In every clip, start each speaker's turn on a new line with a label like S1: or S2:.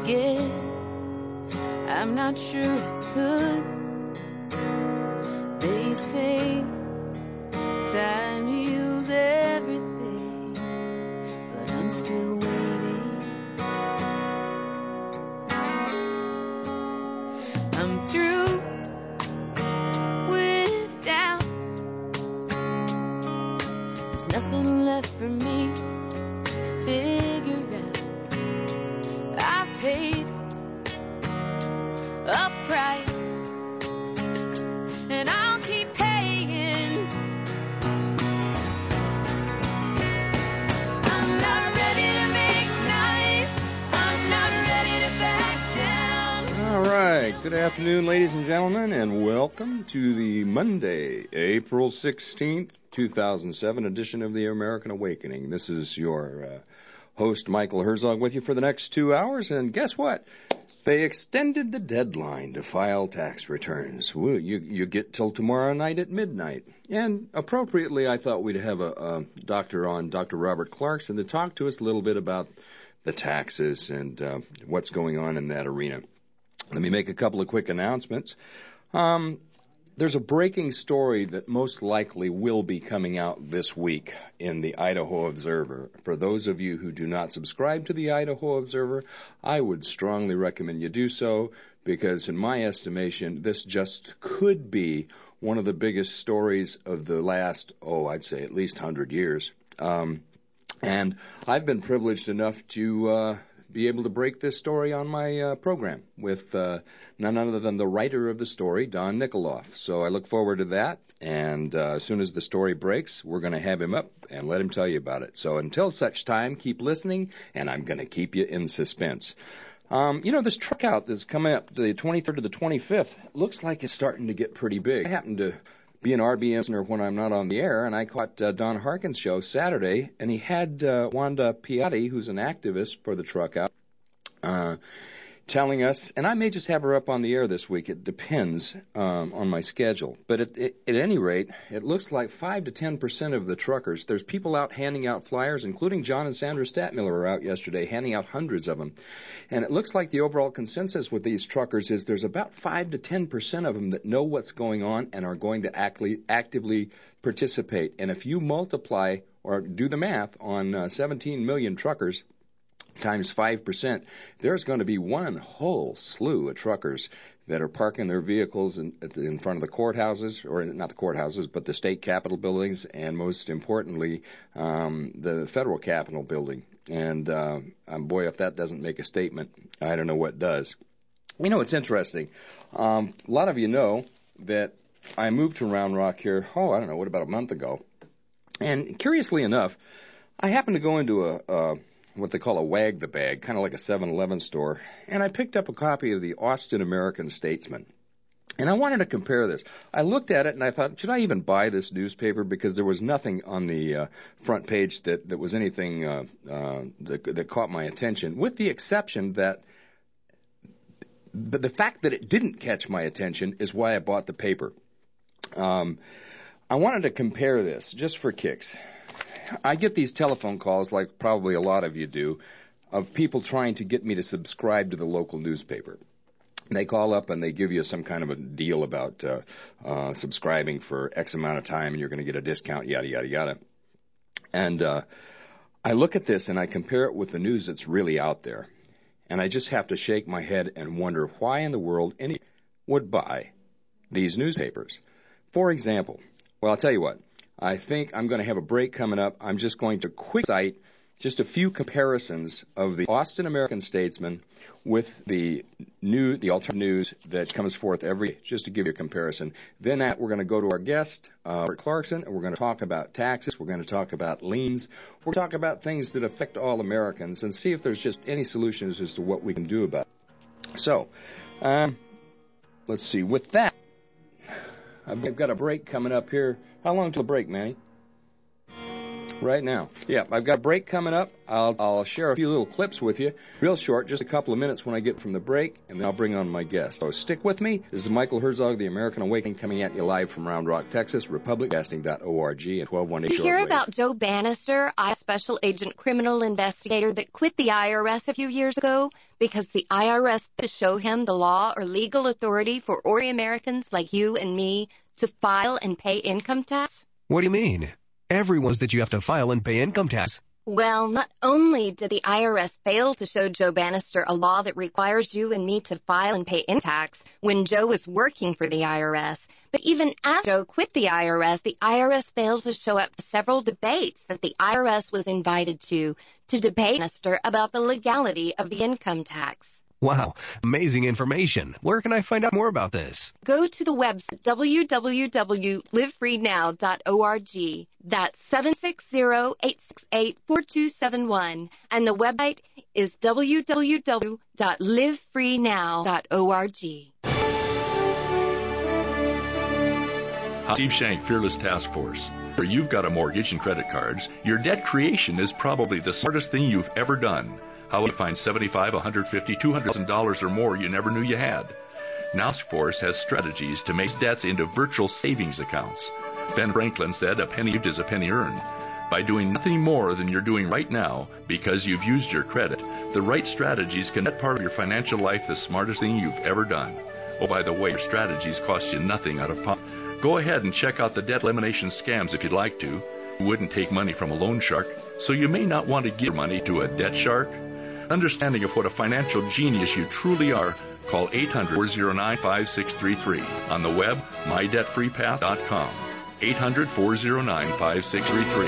S1: forget. I'm not sure I could. They say time heals everything, but I'm still waiting. I'm through with doubt. There's nothing left for me to figure out. I've paid a price, and I'll keep paying. I'm not ready to make nice. I'm not ready to back down.
S2: All right. Good afternoon, ladies and gentlemen, and welcome to the Monday, April 16th, 2007 edition of the American Awakening. This is your host, Michael Herzog, with you for the next 2 hours, and guess what? They extended the deadline to file tax returns. Well, you get till tomorrow night at midnight. And appropriately, I thought we'd have a doctor on, Dr. Robert Clarkson, to talk to us a little bit about the taxes and what's going on in that arena. Let me make a couple of quick announcements. There's a breaking story that most likely will be coming out this week in the Idaho Observer. For those of you who do not subscribe to the Idaho Observer, I would strongly recommend you do so, because in my estimation, this just could be one of the biggest stories of the last, I'd say at least 100 years. And I've been privileged enough to be able to break this story on my program with none other than the writer of the story, Don Nikoloff. So I look forward to that, and as soon as the story breaks, we're going to have him up and let him tell you about it. So until such time, keep listening, and I'm going to keep you in suspense. This truck out that's coming up the 23rd to the 25th looks like it's starting to get pretty big. I happen to be an RBN listener when I'm not on the air, and I caught Don Harkin's show Saturday, and he had Wanda Piatti, who's an activist for the truck out, telling us, and I may just have her up on the air this week. It depends on my schedule. But at any rate, it looks like 5 to 10% of the truckers, there's people out handing out flyers, including John and Sandra Statmiller were out yesterday handing out hundreds of them. And it looks like the overall consensus with these truckers is there's about 5 to 10% of them that know what's going on and are going to actively participate. And if you multiply or do the math on 17 million truckers, times 5%, there's going to be one whole slew of truckers that are parking their vehicles in front of the courthouses, or not the courthouses, but the state capitol buildings, and most importantly, the federal capitol building. And boy, if that doesn't make a statement, I don't know what does. It's interesting. A lot of you know that I moved to Round Rock here, about a month ago. And curiously enough, I happened to go into what they call a wag the bag, kind of like a 7-Eleven store, and I picked up a copy of the Austin American-Statesman. And I wanted to compare this. I looked at it and I thought, should I even buy this newspaper? Because there was nothing on the front page that was anything that caught my attention, with the exception that the fact that it didn't catch my attention is why I bought the paper. I wanted to compare this just for kicks. I get these telephone calls, like probably a lot of you do, of people trying to get me to subscribe to the local newspaper. They call up and they give you some kind of a deal about subscribing for X amount of time and you're going to get a discount, yada, yada, yada. And I look at this and I compare it with the news that's really out there. And I just have to shake my head and wonder why in the world anyone would buy these newspapers. For example, I'll tell you what. I think I'm going to have a break coming up. I'm just going to quick cite just a few comparisons of the Austin American-Statesman with the alternative news that comes forth every day, just to give you a comparison. Then we're going to go to our guest, Robert Clarkson, and we're going to talk about taxes. We're going to talk about liens. We're going to talk about things that affect all Americans and see if there's just any solutions as to what we can do about it. So, let's see. With that, I've got a break coming up here. How long till the break, Manny? right now. Yeah, I've got a break coming up. I'll share a few little clips with you, real short, just a couple of minutes when I get from the break, and then I'll bring on my guest. So stick with me. This is Michael Herzog, The American Awakening, coming at you live from Round Rock, Texas, republicbroadcasting.org, and 1218
S3: To hear
S2: shortwave.
S3: about Joe Bannister, a special agent criminal investigator that quit the IRS a few years ago because the IRS to show him the law or legal authority for ordinary Americans like you and me to file and pay income tax?
S4: What do you mean? Everyone's that you have to file and pay income tax.
S3: Well, not only did the IRS fail to show Joe Bannister a law that requires you and me to file and pay income tax when Joe was working for the IRS, but even after Joe quit the IRS failed to show up to several debates that the IRS was invited to debate Bannister about the legality of the income tax.
S4: Wow, amazing information. Where can I find out more about this?
S3: Go to the website www.livefreenow.org. That's 760-868-4271. And the website is www.livefreenow.org.
S5: Steve Shank, Fearless Task Force. If you've got a mortgage and credit cards, your debt creation is probably the smartest thing you've ever done. How will you find $75,000, $150,000, $200,000 or more you never knew you had? Now Task Force has strategies to make debts into virtual savings accounts. Ben Franklin said, "A penny saved is a penny earned." By doing nothing more than you're doing right now because you've used your credit, the right strategies can make part of your financial life the smartest thing you've ever done. Oh, by the way, your strategies cost you nothing out of pocket. Go ahead and check out the debt elimination scams if you'd like to. You wouldn't take money from a loan shark, so you may not want to give money to a debt shark. Understanding of what a financial genius you truly are, call 800-409-5633. On the web, mydebtfreepath.com. 800-409-5633.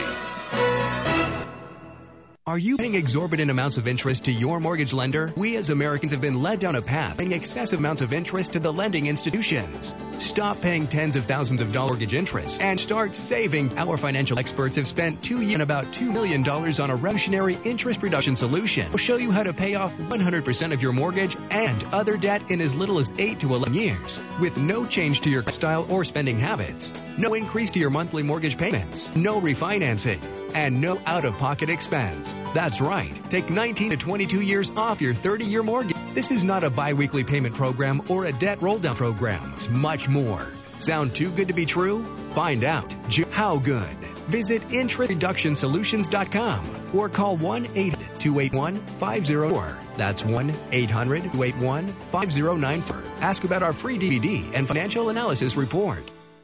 S4: Are you paying exorbitant amounts of interest to your mortgage lender? We as Americans have been led down a path paying excessive amounts of interest to the lending institutions. Stop paying tens of thousands of dollars mortgage interest and start saving. Our financial experts have spent 2 years and about $2 million on a revolutionary interest reduction solution. We'll show you how to pay off 100% of your mortgage and other debt in as little as 8 to 11 years with no change to your lifestyle or spending habits, no increase to your monthly mortgage payments, no refinancing, and no out-of-pocket expense. That's right. Take 19 to 22 years off your 30-year mortgage. This is not a bi-weekly payment program or a debt roll-down program. It's much more. Sound too good to be true? Find out how good. Visit InterestReductionSolutions.com or call 1-800-281-5094. That's 1-800-281-5094. Ask about our free DVD and financial analysis report.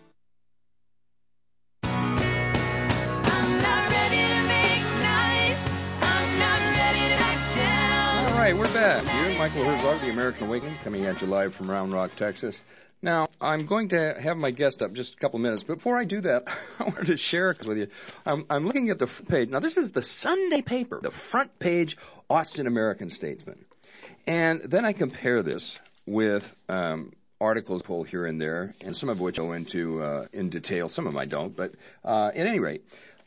S2: All right, we're back. Here, Michael Herzog, The American Awakening, coming at you live from Round Rock, Texas. Now, I'm going to have my guest up just a couple of minutes. But before I do that, I wanted to share with you. I'm looking at the front page. Now, this is the Sunday paper, the front page Austin American-Statesman. And then I compare this with articles pulled here and there, and some of which go into in detail. Some of them I don't. But at any rate,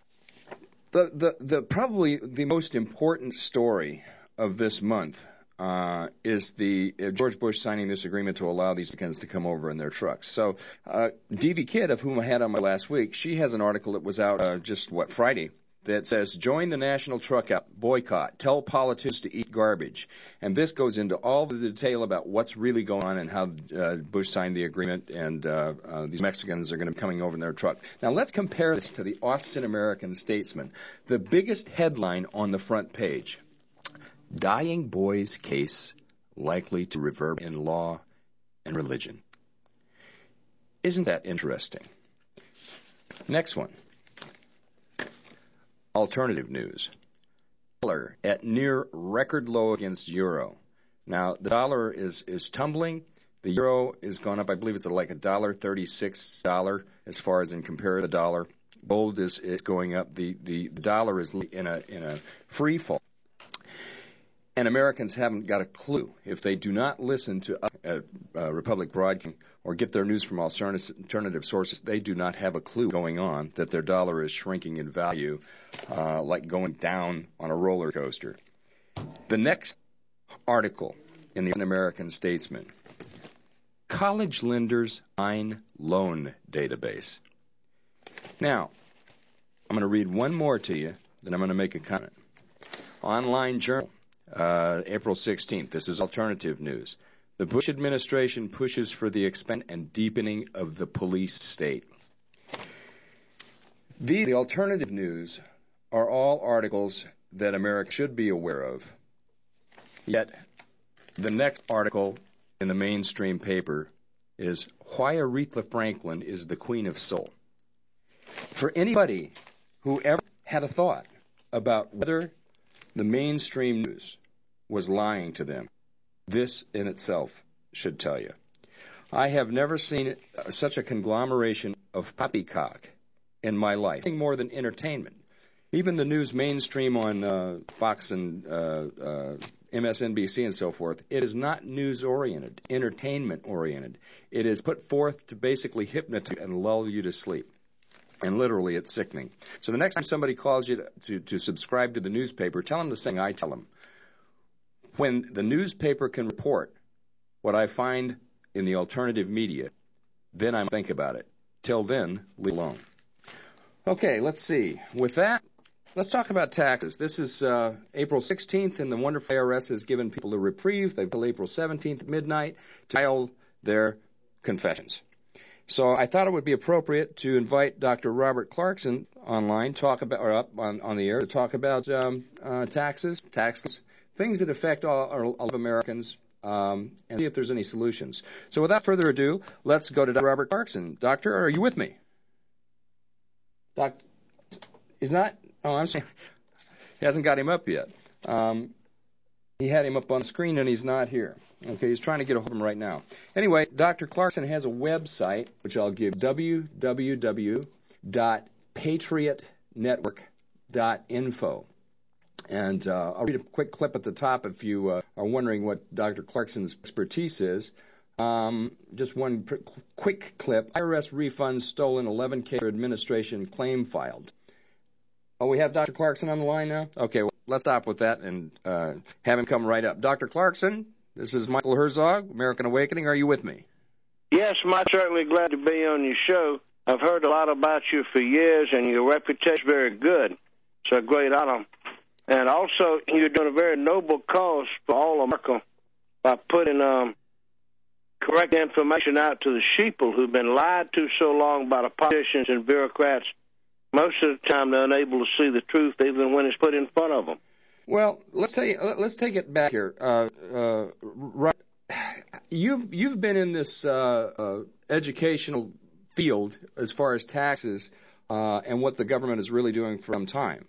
S2: the probably the most important story of this month is the George Bush signing this agreement to allow these Mexicans to come over in their trucks. So D.V. Kidd, of whom I had on my last week, she has an article that was out Friday, that says, "Join the national truck boycott. Tell politicians to eat garbage." And this goes into all the detail about what's really going on and how Bush signed the agreement, and these Mexicans are going to be coming over in their truck. Now, let's compare this to the Austin American-Statesman. The biggest headline on the front page: "Dying boy's case likely to reverberate in law and religion." Isn't that interesting? Next one. Alternative news. Dollar at near record low against euro. Now, the dollar is tumbling. The euro is gone up. I believe it's like $1.36 as far as in comparison to the dollar. Gold is going up. The dollar is in a free fall. And Americans haven't got a clue. If they do not listen to Republic Broadcasting or get their news from alternative sources, they do not have a clue going on that their dollar is shrinking in value, like going down on a roller coaster. The next article in the American-Statesman: college lenders' online loan database. Now, I'm going to read one more to you, then I'm going to make a comment. Online Journal, April 16th. This is alternative news. The Bush administration pushes for the expansion and deepening of the police state. The alternative news are all articles that America should be aware of. Yet, the next article in the mainstream paper is Why Aretha Franklin is the Queen of Soul. For anybody who ever had a thought about whether the mainstream news was lying to them, this in itself should tell you. I have never seen such a conglomeration of poppycock in my life. Nothing more than entertainment. Even the news mainstream on Fox and MSNBC and so forth, it is not news-oriented, entertainment-oriented. It is put forth to basically hypnotize and lull you to sleep. And literally, it's sickening. So the next time somebody calls you to subscribe to the newspaper, tell them the same I tell them. When the newspaper can report what I find in the alternative media, then I think about it. Till then, leave alone. Okay, let's see. With that, let's talk about taxes. This is April 16th, and the wonderful IRS has given people a reprieve. They've till April 17th at midnight to file their confessions. So I thought it would be appropriate to invite Dr. Robert Clarkson online, talk about, or up on the air, to talk about taxes, things that affect all of Americans, and see if there's any solutions. So without further ado, let's go to Dr. Robert Clarkson. Doctor, are you with me? He's not? Oh, I'm sorry. He hasn't got him up yet. He had him up on the screen, and he's not here. Okay, he's trying to get a hold of him right now. Anyway, Dr. Clarkson has a website, which I'll give, www.patriotnetwork.info. And I'll read a quick clip at the top if you are wondering what Dr. Clarkson's expertise is. Just one quick clip. IRS refunds stolen, 11K administration claim filed. Oh, we have Dr. Clarkson on the line now? Okay, well, let's stop with that and have him come right up. Dr. Clarkson, this is Michael Herzog, American Awakening. Are you with me?
S6: Yes, I'm certainly glad to be on your show. I've heard a lot about you for years, and your reputation is very good. It's a great honor. And also, you're doing a very noble cause for all of America by putting correct information out to the sheeple who've been lied to so long by the politicians and bureaucrats. Most of the time, they're unable to see the truth, even when it's put in front of them.
S2: Well, let's take it back here. Right, you've been in this educational field as far as taxes and what the government is really doing for some time.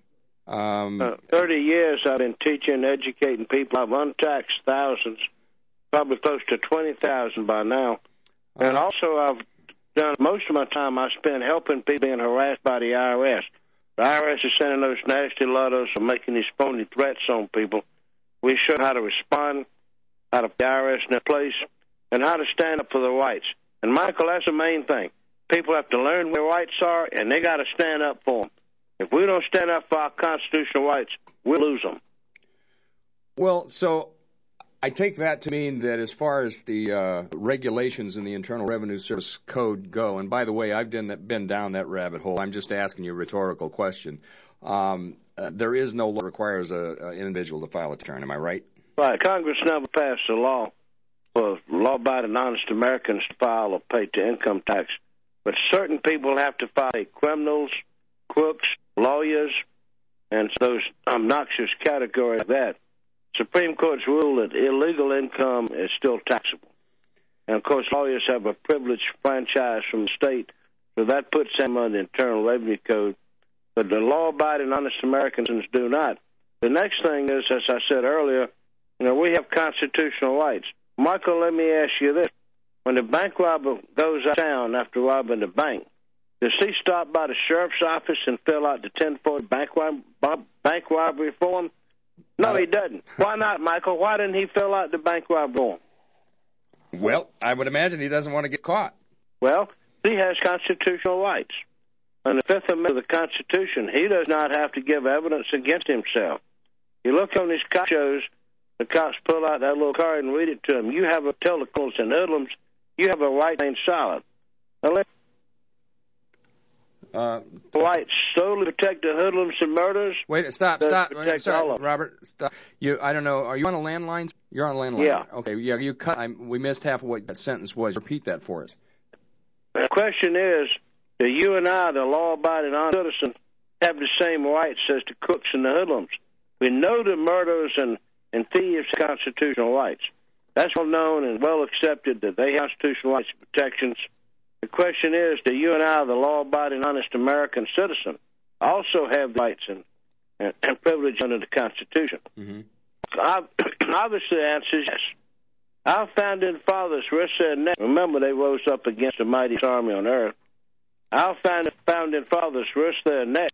S6: 30 years I've been teaching, educating people. I've untaxed thousands, probably close to 20,000 by now. And also I've done most of my time I spent helping people being harassed by the IRS. The IRS is sending those nasty letters and making these phony threats on people. We show how to respond, how to put the IRS in their place, and how to stand up for their rights. And, Michael, that's the main thing. People have to learn what their rights are, and they got to stand up for them. If we don't stand up for our constitutional rights, we'll lose them.
S2: Well, so I take that to mean that as far as the regulations in the Internal Revenue Service Code go, and by the way, I've been down that rabbit hole. I'm just asking you a rhetorical question. There is no law that requires an individual to file a return. Am I right?
S6: Right. Congress never passed a law for law-abiding, honest Americans to file or pay to income tax. But certain people have to file, criminals, crooks, lawyers, and those obnoxious categories like that. Supreme Court's ruled that illegal income is still taxable. And, of course, lawyers have a privileged franchise from the state, so that puts them under the Internal Revenue Code. But the law-abiding, honest Americans do not. The next thing is, as I said earlier, we have constitutional rights. Michael, let me ask you this. When the bank robber goes out of town after robbing the bank, does he stop by the sheriff's office and fill out the 1040 bank robbery form? No, he doesn't. Why not, Michael? Why didn't he fill out the bank robbery form?
S2: Well, I would imagine he doesn't want to get caught.
S6: Well, he has constitutional rights. Under the Fifth Amendment of the Constitution, he does not have to give evidence against himself. You look on these cop shows, the cops pull out that little card and read it to him. You have a tell the criminals and hoodlums, you have a right to remain silent. Whites solely protect the hoodlums and murderers.
S2: Wait, stop.
S6: Protect
S2: Sorry,
S6: all of them.
S2: Robert, stop. I don't know. Are you on a landline? You're on a landline.
S6: Yeah.
S2: Okay. Yeah. You cut. We missed half of what that sentence was. Repeat that for us.
S6: The question is, do you and I, the law-abiding honest citizen, have the same rights as the crooks and the hoodlums? We know the murderers and thieves have constitutional rights. That's well known and well accepted that they have constitutional rights and protections. The question is, do you and I, the law-abiding, honest American citizen, also have the rights and privilege under the Constitution?
S2: Mm-hmm.
S6: Obviously, the answer is yes. Our founding fathers risked their neck. Remember, they rose up against the mightiest army on earth. Our founding fathers risked their neck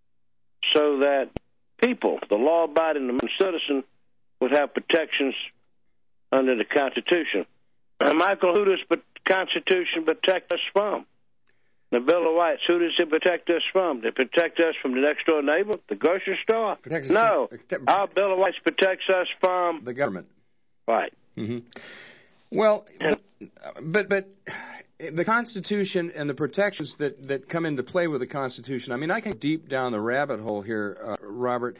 S6: so that people, the law-abiding American citizen, would have protections under the Constitution. Michael, who does the Constitution protect us from? The Bill of Rights, who does it protect us from? Does it protect us from the next-door neighbor, the grocery store? No. Our Bill of Rights protects us from
S2: the government.
S6: Right.
S2: Mm-hmm. Well, but the Constitution and the protections that come into play with the Constitution, I mean, I can deep down the rabbit hole here, Robert.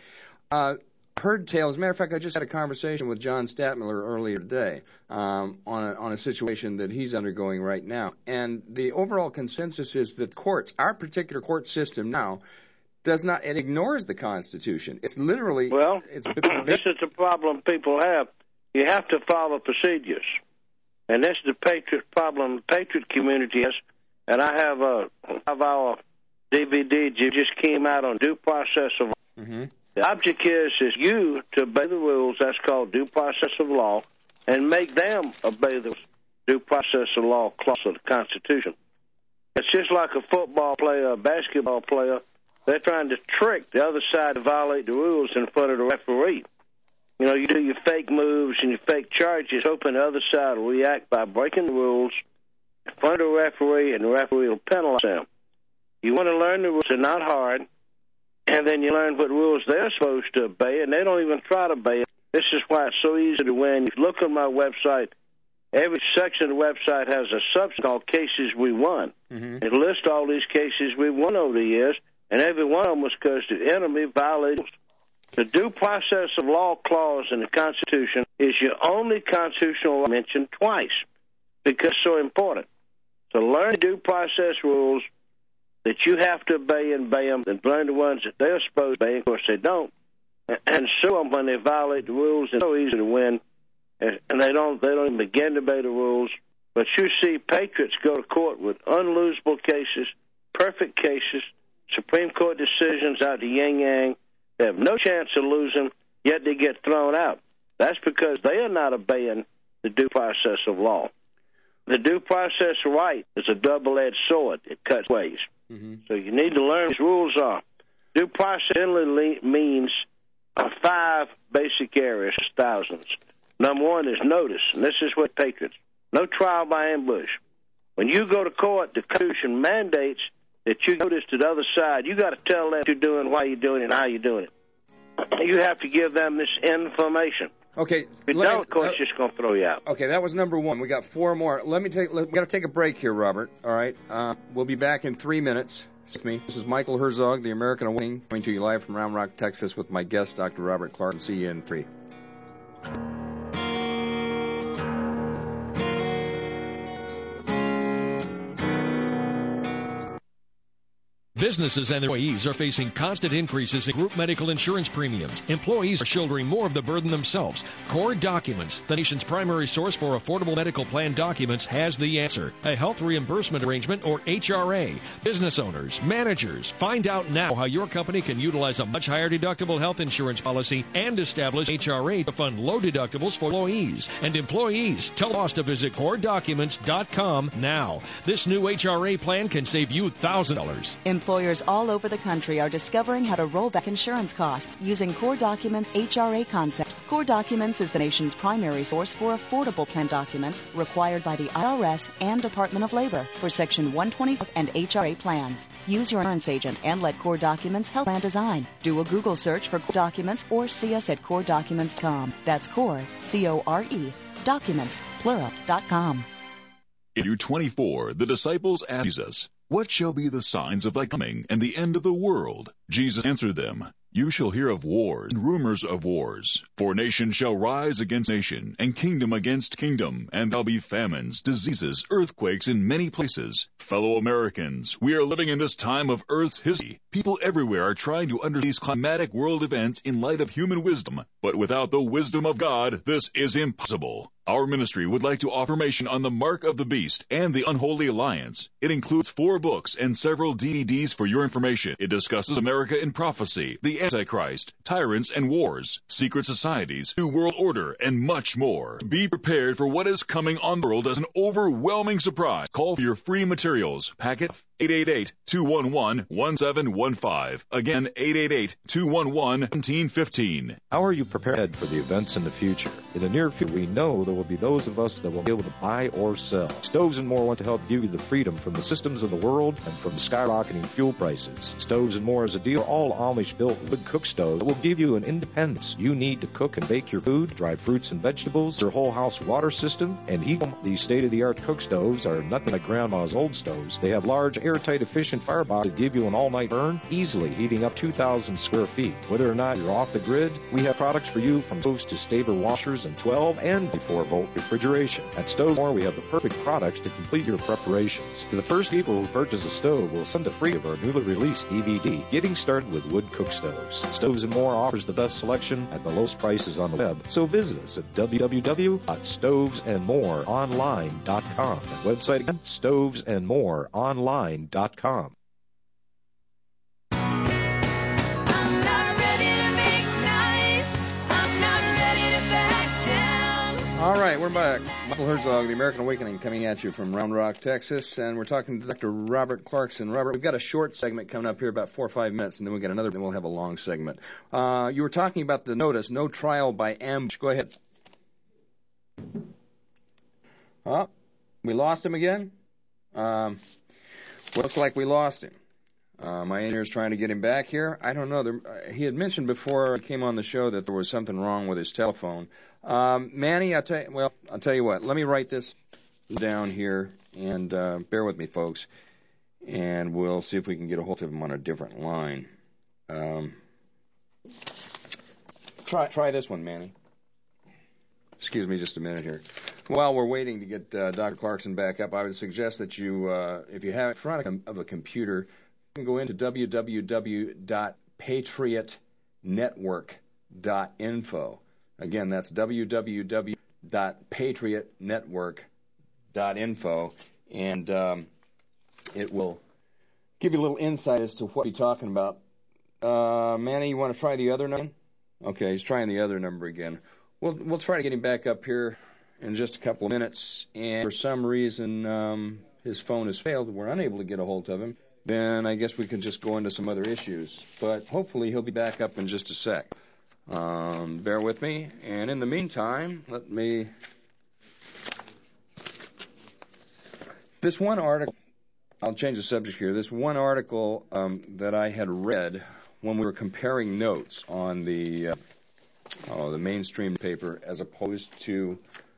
S2: Heard tales. As a matter of fact, I just had a conversation with John Statmiller earlier today on a situation that he's undergoing right now. And the overall consensus is that courts, our particular court system now, does not, it ignores the Constitution. It's literally...
S6: Well, this is the problem people have. You have to follow procedures. And this is the patriot problem the patriot community has. And I have our DVD just came out on due process of...
S2: Mm-hmm.
S6: The object is you to obey the rules, that's called due process of law, and make them obey the due process of law clause of the Constitution. It's just like a football player, a basketball player. They're trying to trick the other side to violate the rules in front of the referee. You know, you do your fake moves and your fake charges, hoping the other side will react by breaking the rules in front of the referee, and the referee will penalize them. You want to learn the rules. They're not hard. And then you learn what rules they're supposed to obey, and they don't even try to obey it. This is why it's so easy to win. If you look on my website, every section of the website has a subsection called Cases We Won.
S2: Mm-hmm.
S6: It lists all these cases we won over the years, and every one of them was because the enemy violated the due process of law clause in the Constitution. Is your only constitutional law mentioned twice because it's so important. So learn the due process rules that you have to obey and them, and learn the ones that they're supposed to obey. Of course, they don't, and sue them when they violate the rules. It's so easy to win, and they don't even begin to obey the rules. But you see patriots go to court with unlosable cases, perfect cases, Supreme Court decisions out to yin-yang. They have no chance of losing, yet they get thrown out. That's because they are not obeying the due process of law. The due process right is a double-edged sword. It cuts ways.
S2: Mm-hmm.
S6: So you need to learn what these rules are. Due process generally means 5 basic areas, thousands. Number 1 is notice, and this is what patriots. No trial by ambush. When you go to court, the Constitution mandates that you notice to the other side. You got to tell them what you're doing, why you're doing it, and how you're doing it. You have to give them this information.
S2: Okay.
S6: If you don't, of course, just going to throw you out.
S2: Okay, that was number 1. We got 4 more. We got to take a break here, Robert. All right. We'll be back in 3 minutes. With me. This is Michael Herzog, the American Awakening, coming to you live from Round Rock, Texas, with my guest, Dr. Robert Clark. See you in 3.
S7: Businesses and their employees are facing constant increases in group medical insurance premiums. Employees are shouldering more of the burden themselves. Core Documents, the nation's primary source for affordable medical plan documents, has the answer. A health reimbursement arrangement, or HRA. Business owners, managers, find out now how your company can utilize a much higher deductible health insurance policy and establish HRA to fund low deductibles for employees. And employees, tell us to visit CoreDocuments.com now. This new HRA plan can save you $1,000.
S8: Employers all over the country are discovering how to roll back insurance costs using Core Documents HRA concept. Core Documents is the nation's primary source for affordable plan documents required by the IRS and Department of Labor for Section 125 and HRA plans. Use your insurance agent and let Core Documents help plan design. Do a Google search for Core Documents or see us at CoreDocuments.com. That's Core, C-O-R-E, documents, plural.com.
S9: In year 24, the disciples asked Jesus, "What shall be the signs of thy coming and the end of the world?" Jesus answered them, "You shall hear of wars and rumors of wars. For nation shall rise against nation, and kingdom against kingdom, and there'll be famines, diseases, earthquakes in many places." Fellow Americans, we are living in this time of Earth's history. People everywhere are trying to understand these climatic world events in light of human wisdom, but without the wisdom of God, this is impossible. Our ministry would like to offer information on the Mark of the Beast and the Unholy Alliance. It includes 4 books and several DVDs for your information. It discusses America in prophecy, the Antichrist, tyrants and wars, secret societies, New World Order, and much more. Be prepared for what is coming on the world as an overwhelming surprise. Call for your free materials. Packet 888-211-1715. Again, 888-211-1715.
S10: How are you prepared for the events in the future? In the near future, we know there will be those of us that will be able to buy or sell. Stoves and More want to help give you the freedom from the systems of the world and from skyrocketing fuel prices. Stoves and More is a deal for all Amish-built wood cook stoves that will give you an independence you need to cook and bake your food, dry fruits and vegetables, your whole house water system, and heat them. These state-of-the-art cook stoves are nothing like Grandma's old stoves. They have large, airtight, efficient firebox to give you an all-night burn, easily heating up 2,000 square feet. Whether or not you're off the grid, we have products for you from stoves to Staber washers and 12 and 4-volt refrigeration. At Stove More, we have the perfect products to complete your preparations. To the first people who purchase a stove, we'll send a free of our newly released DVD, Getting Started with Wood Cook Stoves. Stoves and More offers the best selection at the lowest prices on the web, so visit us at www.stovesandmoreonline.com. That website again, stovesandmoreonline.com.
S1: I'm not ready to make nice. I'm not ready to back down.
S2: All right, we're back. Michael Herzog, The American Awakening, coming at you from Round Rock, Texas, and we're talking to Dr. Robert Clarkson. Robert, we've got a short segment coming up here, about 4 or 5 minutes, and then we'll get another, then we'll have a long segment. You were talking about the notice, no trial by ambush. Go ahead. Oh, we lost him again? Looks like we lost him. My engineer's trying to get him back here. I don't know. He had mentioned before he came on the show that there was something wrong with his telephone. Manny, I'll tell you what. Let me write this down here, and bear with me, folks, and we'll see if we can get a hold of him on a different line. Try this one, Manny. Excuse me just a minute here. While we're waiting to get Dr. Clarkson back up, I would suggest that you, if you have in front of a computer, you can go into www.patriotnetwork.info. Again, that's www.patriotnetwork.info, and it will give you a little insight as to what we're talking about. Manny, you want to try the other number? Okay, he's trying the other number again. We'll try to get him back up here in just a couple of minutes, and for some reason his phone has failed, we're unable to get a hold of him, then I guess we can just go into some other issues. But hopefully he'll be back up in just a sec. Bear with me, and in the meantime, this one article, I'll change the subject here, this one article that I had read when we were comparing notes on the mainstream paper as opposed to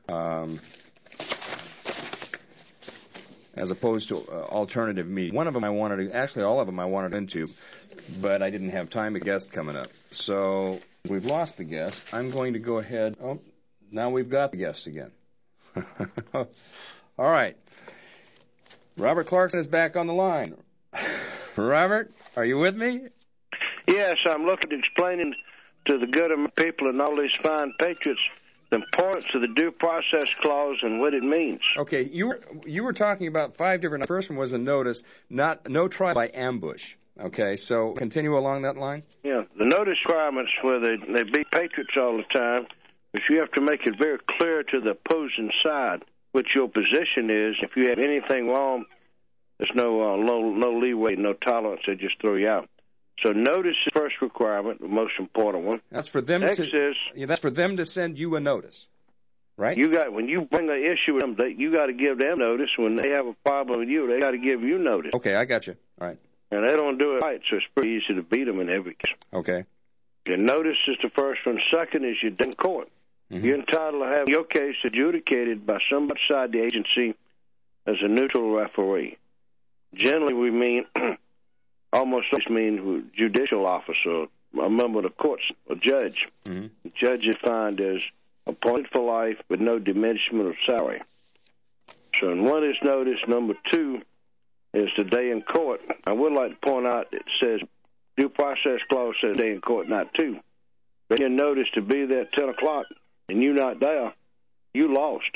S2: alternative media. One of them all of them I wanted into, but I didn't have time. A guest coming up. So we've lost the guest. I'm going to go ahead. Oh, now we've got the guest again. All right. Robert Clarkson is back on the line. Robert, are you with me?
S6: Yes, I'm looking at explaining to the good of my people and all these fine patriots the importance of the due process clause and what it means.
S2: Okay, you were talking about 5 different. The first one was a notice, no trial by ambush. Okay, so continue along that line.
S6: Yeah, the notice requirements where they beat patriots all the time, but you have to make it very clear to the opposing side what your position is. If you have anything wrong, there's no leeway, no tolerance. They just throw you out. So notice is the first requirement, the most important one.
S2: That's for them that's for them to send you a notice, right?
S6: When you bring an issue with them, you got to give them notice. When they have a problem with you, they got to give you notice.
S2: Okay, I got you. All right.
S6: And they don't do it right, so it's pretty easy to beat them in every case.
S2: Okay.
S6: Your notice is the first one. Second is you're in court. Mm-hmm. You're entitled to have your case adjudicated by somebody outside the agency as a neutral referee. Generally, we mean almost mean judicial officer, a member of the courts, a judge.
S2: Mm-hmm.
S6: The judge is defined as appointed for life with no diminishment of salary. So, one is notice. Number two is the day in court. I would like to point out it says due process clause says day in court, not two. But you notice to be there at 10 o'clock and you're not there, you lost.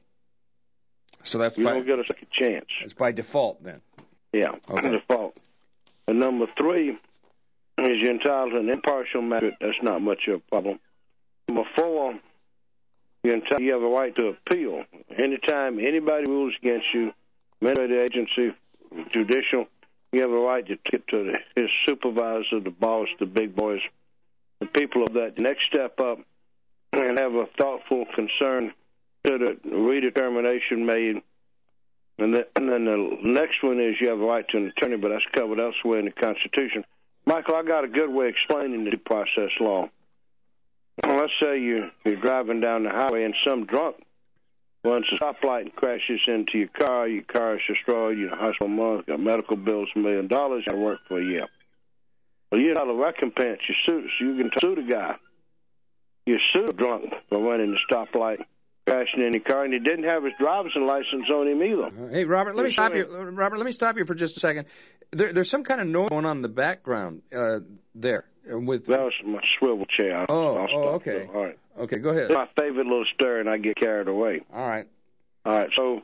S2: So that's
S6: you don't get a second chance.
S2: It's by default then.
S6: Yeah,
S2: okay.
S6: Default. And number three is you're entitled to an impartial magistrate. That's not much of a problem. Number four, you have a right to appeal. Anytime anybody rules against you, administrative agency, judicial, you have a right to get to his supervisor, the boss, the big boys, the people of that next step up and have a thoughtful concern to the redetermination made. And then the next one is you have a right to an attorney, but that's covered elsewhere in the Constitution. Michael, I got a good way of explaining the due process law. Let's say you're driving down the highway and some drunk runs a stoplight and crashes into your car is destroyed, you're in the hospital a month, got medical bills, $1 million, got to work for a year. Well, you have a recompense, you can sue the guy. You sue the drunk for running the stoplight, crashing in your car, and he didn't have his driver's license on him either.
S2: Hey, Robert, let me stop you. Robert, let me stop you for just a second. There's some kind of noise going on in the background there. That
S6: was my swivel chair.
S2: Okay.
S6: All right.
S2: Okay, go ahead.
S6: It's my favorite little stir, and I get carried away.
S2: All right.
S6: So,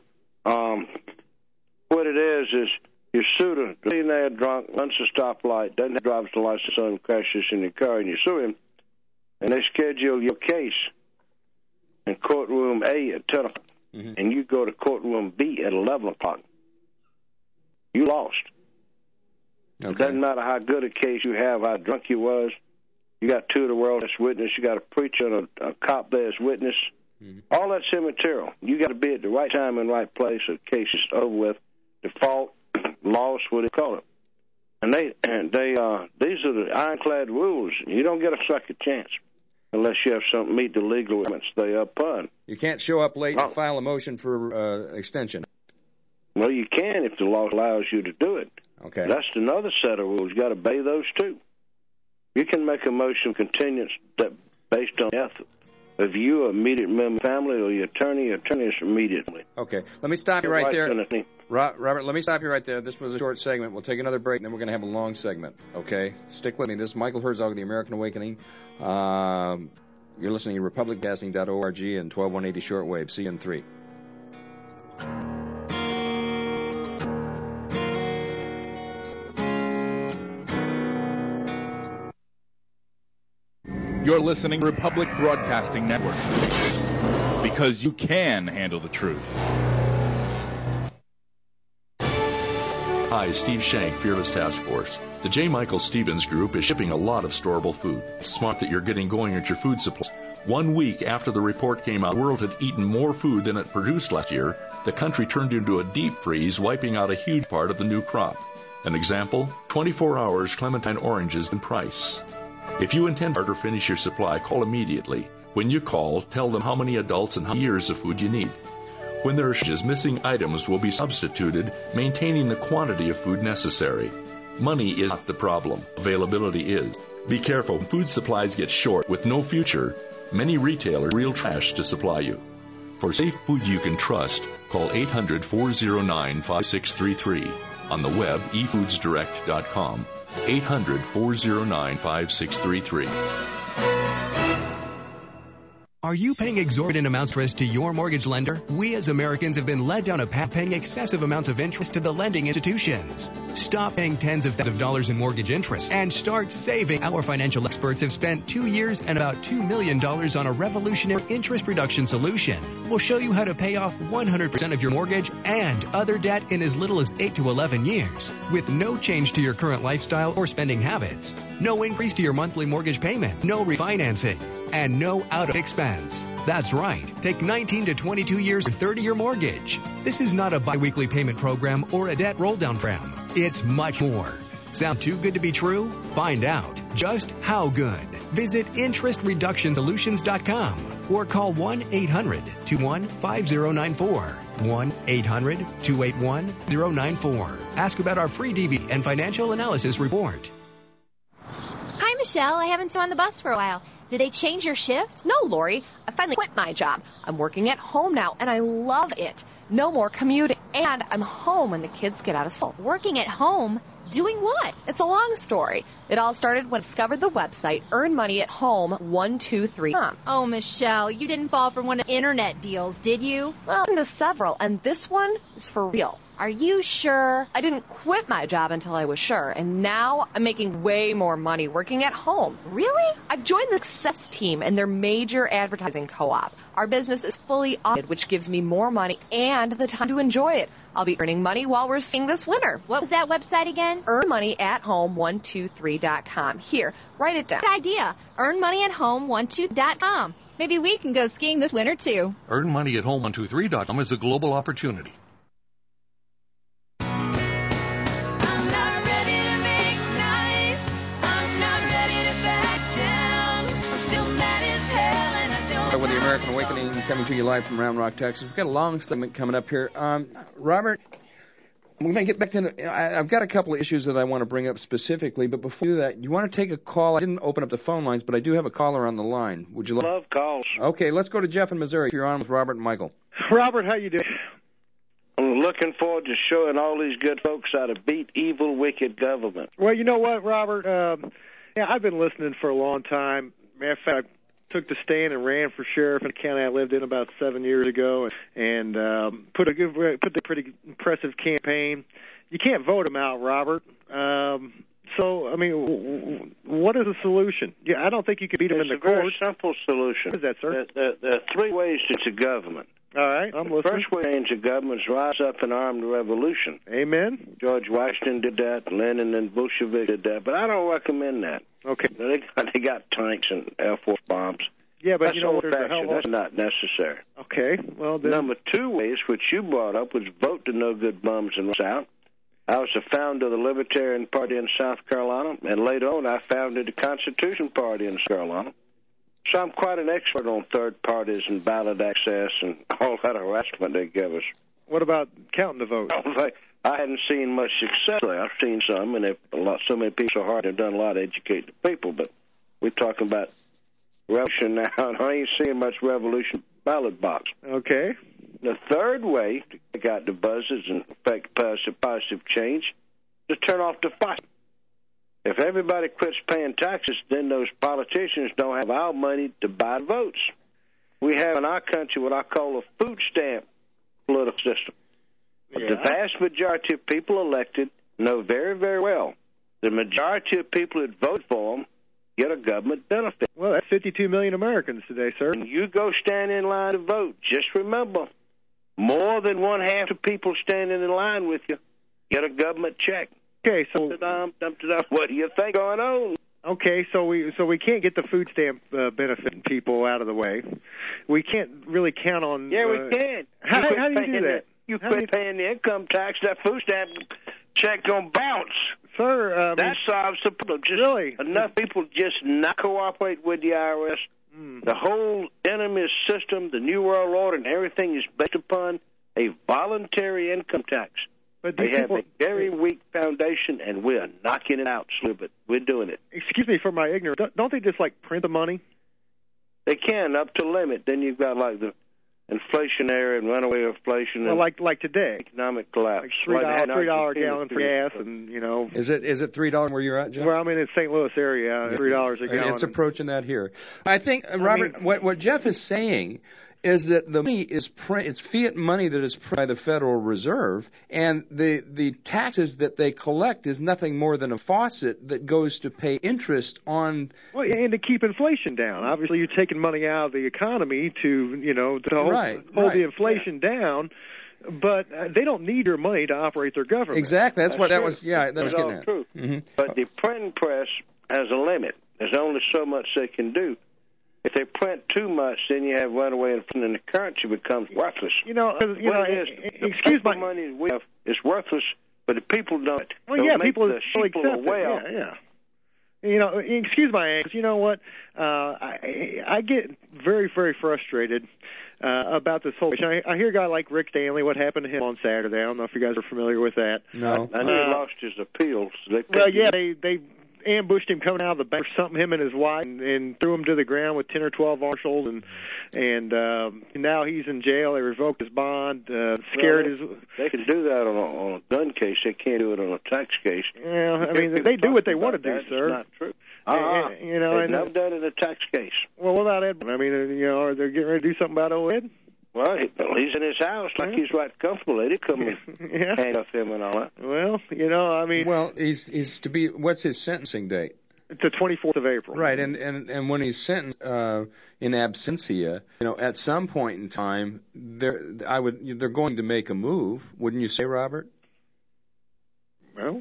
S6: what it is you sue the millionaire drunk, runs a stoplight, doesn't have a driver's license on him, crashes in your car, and you sue him, and they schedule your case in courtroom A at 10 o'clock, and you go to courtroom B at 11 o'clock. You lost. Okay. It doesn't matter how good a case you have, how drunk you was. You got two of the world as witness. You got a preacher and a cop there as witness. All that's immaterial. You got to be at the right time and right place. The case is over with. Default, loss, what do you call it? And these are the ironclad rules. You don't get a second chance unless you have something meet the legal limits they upon.
S2: You can't show up late and file a motion for extension.
S6: Well, you can if the law allows you to do it.
S2: Okay.
S6: That's another set of rules. You got to obey those too. You can make a motion of continuance that based on death of you, immediate member of the family, or your attorney is immediately.
S2: Okay. Let me stop you right there. Robert, let me stop you right there. This was a short segment. We'll take another break, and then we're going to have a long segment. Okay? Stick with me. This is Michael Herzog of the American Awakening. You're listening to republicbroadcasting.org and 12180 shortwave. See you in 3.
S11: You're listening to Republic Broadcasting Network, because you can handle the truth.
S5: Hi, Steve Shank, Fearless Task Force. The J. Michael Stevens Group is shipping a lot of storable food. It's smart that you're getting going at your food supplies. 1 week after the report came out, the world had eaten more food than it produced last year. The country turned into a deep freeze, wiping out a huge part of the new crop. An example, 24 hours Clementine oranges in price. If you intend to finish your supply, call immediately. When you call, tell them how many adults and how many years of food you need. When there are shortages, missing items will be substituted, maintaining the quantity of food necessary. Money is not the problem. Availability is. Be careful. When food supplies get short with no future, many retailers real trash to supply you. For safe food you can trust, call 800-409-5633. On the web, efoodsdirect.com. 800-409-5633.
S4: Are you paying exorbitant amounts of interest to your mortgage lender? We as Americans have been led down a path paying excessive amounts of interest to the lending institutions. Stop paying tens of thousands of dollars in mortgage interest and start saving. Our financial experts have spent 2 years and about $2 million on a revolutionary interest reduction solution. We'll show you how to pay off 100% of your mortgage and other debt in as little as 8 to 11 years with no change to your current lifestyle or spending habits. No increase to your monthly mortgage payment, no refinancing, and no out-of expense. That's right. Take 19 to 22 years or 30-year mortgage. This is not a biweekly payment program or a debt roll-down program. It's much more. Sound too good to be true? Find out just how good. Visit interestreductionsolutions.com. or call 1-800-221-5094. 1-800-281-094. Ask about our free DV and financial analysis report.
S12: Hi, Michelle. I haven't been on the bus for a while. Did they change your shift?
S13: No, Lori. I finally quit my job. I'm working at home now, and I love it. No more commuting, and I'm home when the kids get out of school.
S12: Working at home? Doing what?
S13: It's a long story. It all started when I discovered the website earnmoneyAtHome123.com.
S12: Oh, Michelle, you didn't fall for one of the internet deals, did you?
S13: Well, into several, and this one is for real.
S12: Are you sure?
S13: I didn't quit my job until I was sure, and now I'm making way more money working at home.
S12: Really?
S13: I've joined the Success Team and their major advertising co-op. Our business is fully audited, which gives me more money and the time to enjoy it. I'll be earning money while we're skiing this winter.
S12: What was that website again?
S13: earnmoneyAtHome123.com. Here, write it down.
S12: Good idea. earnmoneyAtHome123.com. Maybe we can go skiing this winter, too.
S5: EarnMoneyAtHome123.com is a global opportunity.
S1: I'm not ready to make nice. I'm not ready to back down. I'm still mad as hell and I don't.
S2: With the American Awakening coming to you live from Round Rock, Texas. We've got a long segment coming up here. Robert, we're going to get back to I've got a couple of issues that I want to bring up specifically, but before we do that, you want to take a call? I didn't open up the phone lines, but I do have a caller on the line. Would you
S6: love calls?
S2: Okay, let's go to Jeff in Missouri. If you're on with Robert and Michael.
S14: Robert, how you doing?
S6: I'm looking forward to showing all these good folks how to beat evil, wicked government.
S14: Well, you know what, Robert? I've been listening for a long time. Matter of fact, I took the stand and ran for sheriff in the county I lived in about 7 years ago, and put a pretty impressive campaign. You can't vote them out, Robert. So, I mean, what is the solution? Yeah, I don't think you could beat them in the court.
S6: It's a very simple solution.
S14: What is that, sir?
S6: There are three ways to change government.
S14: All right, I'm listening.
S6: The first way to change the government is rise up and arm the revolution.
S14: Amen.
S6: George Washington did that, Lenin and Bolshevik did that, but I don't recommend that.
S14: Okay.
S6: They got tanks and Air Force bombs.
S14: Yeah, but
S6: that's
S14: you know what?
S6: That's not necessary.
S14: Okay, well then.
S6: Number two ways, which you brought up, was vote the no good bums and out. I was the founder of the Libertarian Party in South Carolina, and later on I founded the Constitution Party in South Carolina. So I'm quite an expert on third parties and ballot access and all that harassment they give us.
S14: What about counting the votes?
S6: I hadn't seen much success there. I've seen some, and so many people are hard. They've done a lot to educate the people, but we're talking about revolution now, and I ain't seeing much revolution ballot box.
S14: Okay.
S6: The third way to take out the buzzers and affect positive change is to turn off the fight. If everybody quits paying taxes, then those politicians don't have our money to buy votes. We have in our country what I call a food stamp political system.
S14: Yeah.
S6: The vast majority of people elected know very, very well the majority of people that vote for them get a government benefit.
S14: Well, that's 52 million Americans today, sir.
S6: When you go stand in line to vote, just remember, more than one half of people standing in line with you get a government check.
S14: Okay, so
S6: what do you think going on?
S14: Okay, so we can't get the food stamp benefiting people out of the way. We can't really count on.
S6: Yeah, we can.
S14: How do you do that?
S6: You quit paying the income tax, that food stamp check gonna bounce.
S14: Sir,
S6: that solves the problem.
S14: Really?
S6: Enough people just not cooperate with the IRS. The whole enemy system, the New World Order, and everything is based upon a voluntary income tax.
S14: But
S6: they have a very weak foundation, and we're knocking it out slowly, but we're doing it.
S14: Excuse me for my ignorance. Don't they just, print the money?
S6: They can, up to limit. Then you've got, the inflationary and runaway inflation.
S14: Well, like today.
S6: Economic collapse.
S14: $3 a gallon for gas, and,
S2: Is it $3 where you're at, Jeff?
S14: Well, I'm in the St. Louis area, $3 a gallon.
S2: It's approaching that here. I think, Robert, what Jeff is saying is that the money is it's fiat money that is printed by the Federal Reserve, and the taxes that they collect is nothing more than a faucet that goes to pay interest on.
S14: Well, and to keep inflation down. Obviously, you're taking money out of the economy to hold the inflation down. But they don't need your money to operate their government.
S2: Exactly. That's what that was. Yeah, that was getting at.
S6: True. Mm-hmm. But the printing press has a limit. There's only so much they can do. If they print too much, then you have runaway inflation, and the currency becomes worthless.
S14: Excuse my
S6: money we have is worthless, but the people don't.
S14: Well, people accept it. excuse my angst. You know what? I get very, very frustrated about this whole thing. I hear a guy like Rick Stanley, what happened to him on Saturday. I don't know if you guys are familiar with that.
S2: No.
S6: I know he lost his appeals.
S14: They ambushed him coming out of the bank or something, him and his wife, and threw him to the ground with 10 or 12 marshals, and now he's in jail. They revoked his bond. Scared his.
S6: They can do that on a gun case. They can't do it on a tax case.
S14: Yeah, I mean, they do what they want to do, sir.
S6: It's not true.
S14: They've
S6: never done it in a tax case.
S14: Well, what about Ed? I mean, are they getting ready to do something about old Ed?
S6: Well, he's in his house like he's right comfortable. They didn't come and handcuff him and all that.
S14: Well,
S2: Well, he's to be. What's his sentencing date?
S14: It's the 24th of April.
S2: Right, and when he's sentenced in absentia, at some point in time, they're going to make a move, wouldn't you say, Robert?
S14: Well,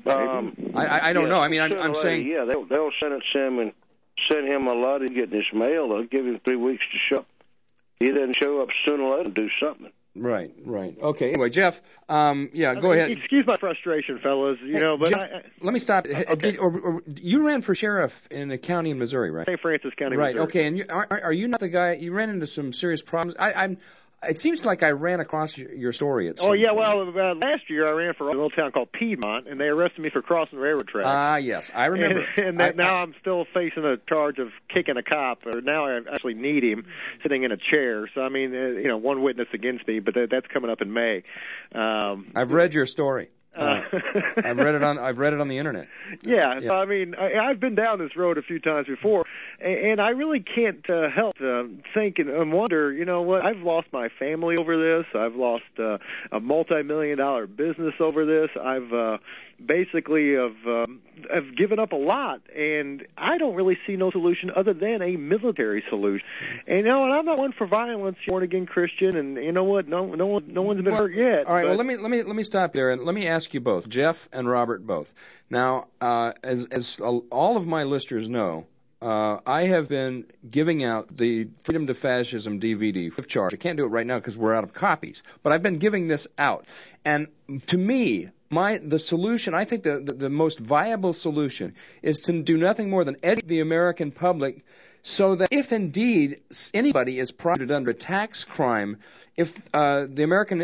S2: I don't know. I mean, I'm saying.
S6: Yeah, they'll sentence him and send him a letter to get in his mail. They'll give him 3 weeks to show up. He doesn't show up sooner or later and do something.
S2: Right. Okay. Anyway, Jeff, go ahead.
S14: Excuse my frustration, fellas. But
S2: Jeff, let me stop.
S14: Okay.
S2: You ran for sheriff in a county in Missouri, right?
S14: St. Francis County,
S2: right.
S14: Missouri.
S2: Okay. And are you not the guy? You ran into some serious problems. It seems like I ran across your story at some point.
S14: Well, last year I ran for a little town called Piedmont, and they arrested me for crossing the railroad track.
S2: Yes, I remember.
S14: And now I'm still facing a charge of kicking a cop, or now I actually need him sitting in a chair. So, I mean, one witness against me, but that's coming up in May.
S2: I've read your story. I've read it on the internet.
S14: Yeah. So, I mean, I've been down this road a few times before, and I really can't help think and wonder. You know what? I've lost my family over this. I've lost a multi-million-dollar business over this. I've basically have given up a lot, and I don't really see no solution other than a military solution. And and I'm not one for violence, born again Christian, and you know what? No one's been hurt yet.
S2: All right. Well, let me stop there and let me ask you both, Jeff and Robert, both. Now, as all of my listeners know, I have been giving out the Freedom to Fascism DVD free of charge. I can't do it right now because we're out of copies, but I've been giving this out. And to me, the solution, I think the most viable solution is to do nothing more than educate the American public so that if indeed anybody is prosecuted under a tax crime, if an American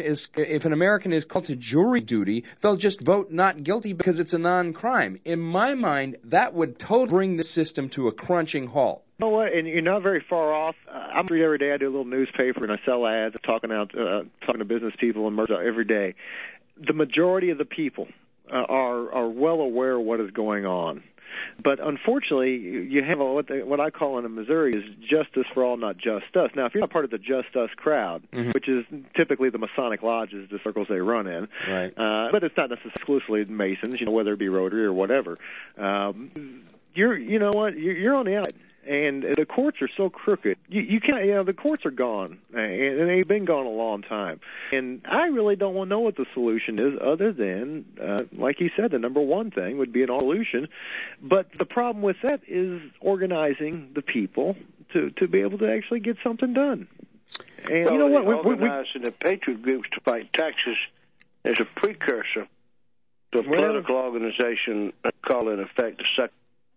S2: is called to jury duty, they'll just vote not guilty because it's a non-crime. In my mind, that would totally bring the system to a crunching halt.
S14: You know what? And you're not very far off. I'm reading every day. I do a little newspaper and I sell ads, talking to business people and merchants every day. The majority of the people are well aware of what is going on. But unfortunately, you have what I call in Missouri is justice for all, not just us. Now, if you're not part of the just us crowd, which is typically the Masonic lodges, the circles they run in,
S2: right.
S14: But it's not necessarily exclusively Masons, whether it be Rotary or whatever. You're on the outside. And the courts are so crooked. You can't. The courts are gone, and they've been gone a long time. And I really don't want to know what the solution is, other than, like he said, the number one thing would be an solution. But the problem with that is organizing the people to be able to actually get something done. And
S6: so
S14: you know what?
S6: Organizing the patriot groups to fight taxes is a precursor to a political organization called, in effect, the second.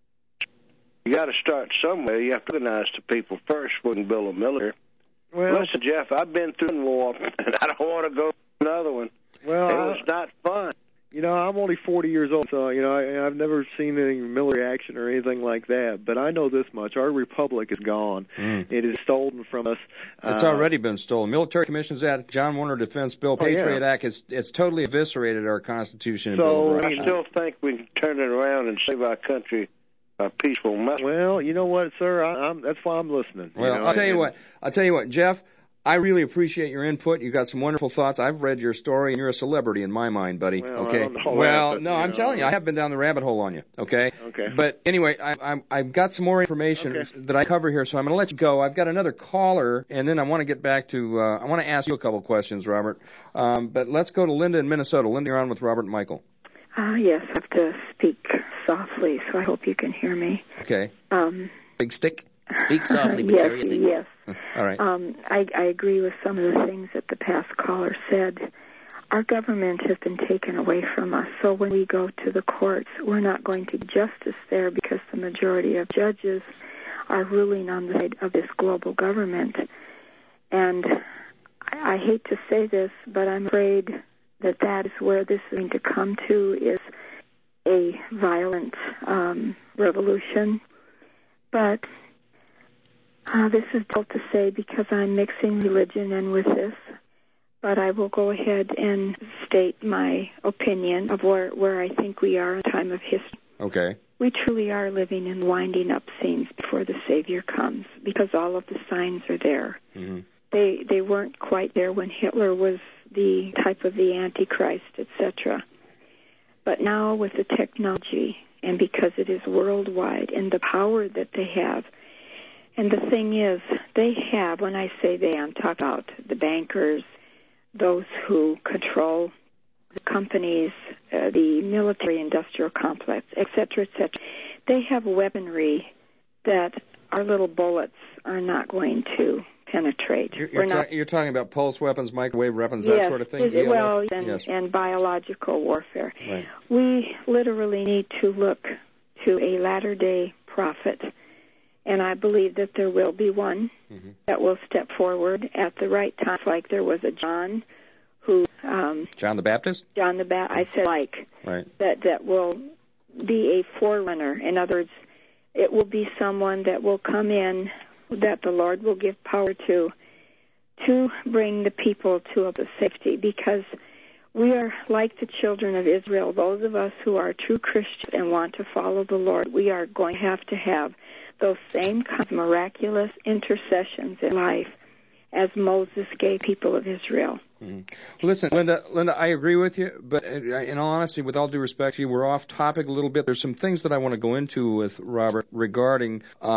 S6: You got to start somewhere. You have to organize the people first when you build a military.
S14: Well,
S6: listen, Jeff, I've been through a war, and I don't want to go through another one.
S14: Well,
S6: it was not fun.
S14: I'm only 40 years old, so, I've never seen any military action or anything like that. But I know this much. Our republic is gone. It is stolen from us.
S2: It's already been stolen. Military Commissions Act, John Warner Defense Bill, Patriot Act, it's totally eviscerated our Constitution.
S6: So I still think we can turn it around and save our country a peaceful message.
S14: Well, you know what, sir? That's why I'm listening.
S2: Well, I'll tell you what, Jeff. I really appreciate your input. You've got some wonderful thoughts. I've read your story, and you're a celebrity in my mind, buddy.
S14: Well,
S2: okay. I'm telling you, I have been down the rabbit hole on you. Okay.
S14: Okay.
S2: But anyway, I've got some more information that I cover here, so I'm going to let you go. I've got another caller, and then I want to get back to. I want to ask you a couple questions, Robert. But let's go to Linda in Minnesota. Linda, you're on with Robert and Michael.
S15: Yes, I have to speak softly, so I hope you can hear me.
S2: Okay. Big stick.
S16: Speak softly, but carry a stick.
S15: Yes.
S2: All right.
S15: I agree with some of the things that the past caller said. our government has been taken away from us. So when we go to the courts, we're not going to get justice there because the majority of judges are ruling on the side of this global government. And I hate to say this, but I'm afraid that that is where this is going to come to, is a violent revolution. But this is difficult to say because I'm mixing religion in with this. But I will go ahead and state my opinion of where I think we are in time of history.
S2: Okay.
S15: We truly are living in winding up scenes before the Savior comes, because all of the signs are there.
S2: Mm-hmm.
S15: They weren't quite there when Hitler was the type of the Antichrist, etc. But now with the technology, and because it is worldwide, and the power that they have, and the thing is, they have, when I say they, I'm talking about the bankers, those who control the companies, the military-industrial complex, etc., etc. They have weaponry that our little bullets are not going to penetrate.
S2: You're talking about pulse weapons, microwave weapons,
S15: yes,
S2: that sort of thing?
S15: Well,
S2: yes.
S15: And biological warfare.
S2: Right.
S15: We literally need to look to a latter-day prophet, and I believe that there will be one that will step forward at the right time, like there was a John who...
S2: John the Baptist?
S15: John the Baptist, I said like.
S2: Right.
S15: That will be a forerunner. In other words, it will be someone that will come in, that the Lord will give power to bring the people to a safety, because we are like the children of Israel. Those of us who are true Christians and want to follow the Lord, we are going to have those same kinds of miraculous intercessions in life as Moses gave people of Israel.
S2: Mm-hmm. Listen, Linda, I agree with you, but in all honesty, with all due respect to you, we're off topic a little bit. There's some things that I want to go into with Robert regarding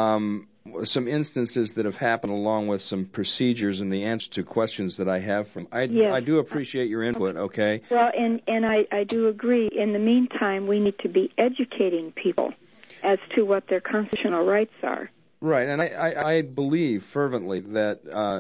S2: some instances that have happened, along with some procedures and the answer to questions that I have from. I do appreciate your input, okay?
S15: Well, and I do agree. In the meantime, we need to be educating people as to what their constitutional rights are.
S2: Right, and I believe fervently that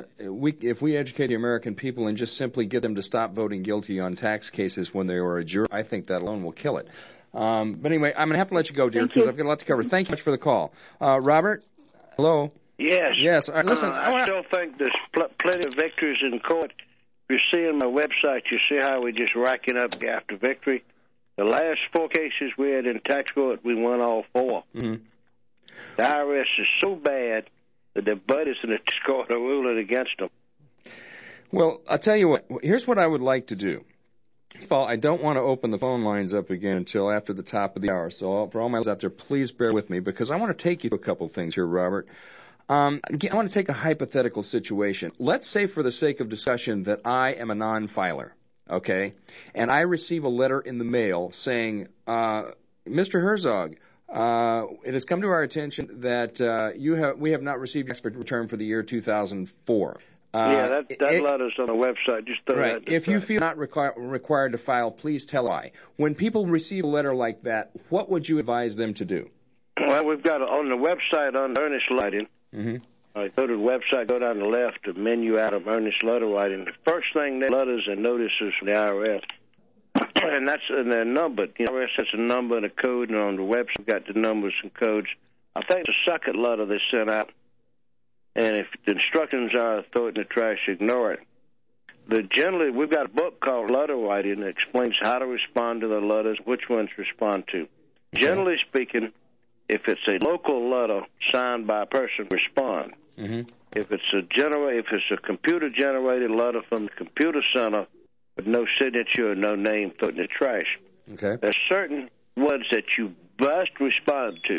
S2: if we educate the American people and just simply get them to stop voting guilty on tax cases when they are a juror, I think that alone will kill it. But anyway, I'm going to have to let you go, dear, because I've got a lot to cover. Thank you much for the call. Robert? Hello?
S6: Yes.
S2: Yes. All right, listen,
S6: I still think there's plenty of victories in court. If you see on my website, you see how we're just racking up after victory. The last 4 cases we had in tax court, we won all 4.
S2: Mm-hmm.
S6: The IRS is so bad that their buddies in the court are ruling against them.
S2: Well, I'll tell you what. Here's what I would like to do. Paul, I don't want to open the phone lines up again until after the top of the hour. So for all my listeners out there, please bear with me, because I want to take you to a couple things here, Robert. I want to take a hypothetical situation. Let's say, for the sake of discussion, that I am a non-filer, okay? And I receive a letter in the mail saying, Mr. Herzog, it has come to our attention that we have not received your tax return for the year 2004.
S6: That letter's on the website. Just throw
S2: right.
S6: that.
S2: If you feel not required to file, please tell I. When people receive a letter like that, what would you advise them to do?
S6: Well, we've got on the website on earnest writing.
S2: Mm-hmm.
S6: Go to the website, go down the left, the menu out of earnest letter writing. The first thing, letters and notices from the IRS. And they're numbered. The IRS has a number and a code, and on the website we've got the numbers and codes. I think the second letter they sent out, and if the instructions are throw it in the trash, ignore it. Generally, we've got a book called Letter Writing that explains how to respond to the letters, which ones to respond to. Okay. Generally speaking, if it's a local letter signed by a person, respond.
S2: Mm-hmm.
S6: If it's a computer-generated letter from the computer center with no signature or no name, throw it in the trash.
S2: Okay.
S6: There's certain ones that you must respond to.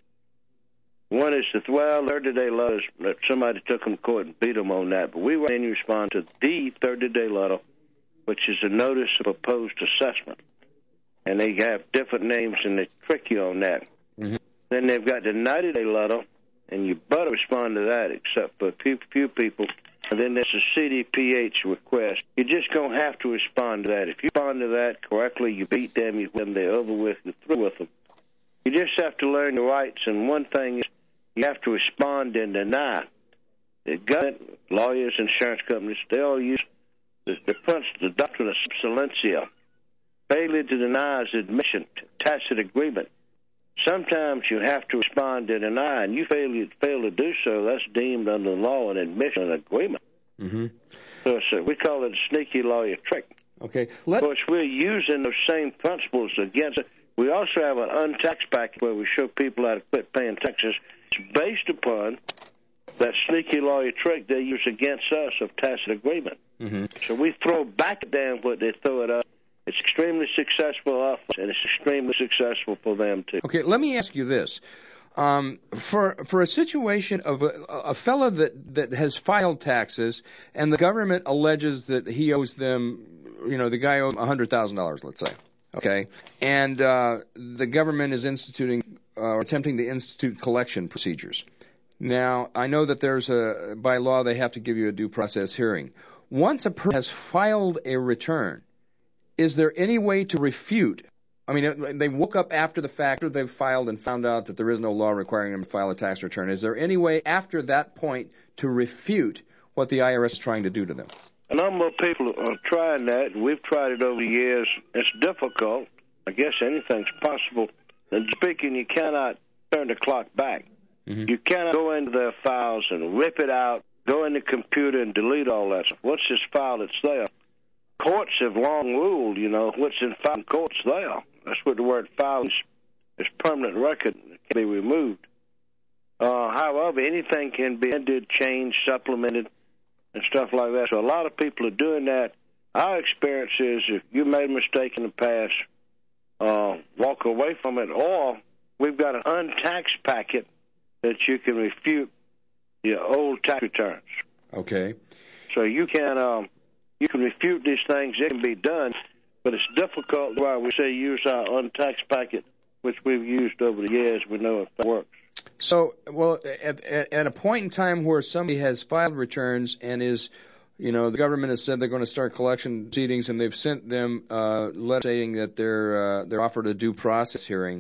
S6: One is the 30-day letters that somebody took them to court and beat them on that. But we went in and respond to the 30-day letter, which is a notice of proposed assessment. And they have different names, and they trick you on that.
S2: Mm-hmm.
S6: Then they've got the 90-day letter, and you better respond to that, except for a few people. And then there's a CDPH request. You're just going to have to respond to that. If you respond to that correctly, you beat them, you win, they're over with, you're through with them. You just have to learn your rights, and one thing is you have to respond and deny. The government, lawyers, insurance companies, they all use the doctrine of silencia, failure to deny is admission, tacit agreement. Sometimes you have to respond to deny, and you fail to do so, that's deemed under the law an admission and agreement.
S2: Mm-hmm.
S6: So we call it a sneaky lawyer trick.
S2: Okay.
S6: Of course, we're using those same principles against it. We also have an untaxed package where we show people how to quit paying taxes. It's based upon that sneaky lawyer trick they use against us of tacit agreement.
S2: Mm-hmm.
S6: So we throw back at them what they throw at us. It's extremely successful for us, and it's extremely successful for them, too.
S2: Okay, let me ask you this. For a situation of a fellow that has filed taxes and the government alleges that he owes them, the guy owes $100,000, let's say, okay, and the government is instituting or attempting to institute collection procedures. Now, I know that by law they have to give you a due process hearing. Once a person has filed a return, is there any way to refute? I mean, they woke up after the fact, or they've filed and found out that there is no law requiring them to file a tax return. Is there any way after that point to refute what the IRS is trying to do to them?
S6: A number of people are trying that, and we've tried it over the years. It's difficult. I guess anything's possible. And speaking, you cannot turn the clock back. Mm-hmm. You cannot go into their files and rip it out, go in the computer and delete all that stuff. Once it's filed, it's there. Courts have long ruled, what's in file courts there. That's what the word file is permanent record. It can be removed. However, anything can be ended, changed, supplemented, and stuff like that. So a lot of people are doing that. Our experience is if you made a mistake in the past, walk away from it, or we've got an untaxed packet that you can refute your old tax returns.
S2: Okay.
S6: So you can refute these things. It can be done, but it's difficult. Why we say use our untaxed packet, which we've used over the years. We know if that works.
S2: So, well, at a point in time where somebody has filed returns and is, the government has said they're going to start collection proceedings, and they've sent them letters saying that they're offered a due process hearing.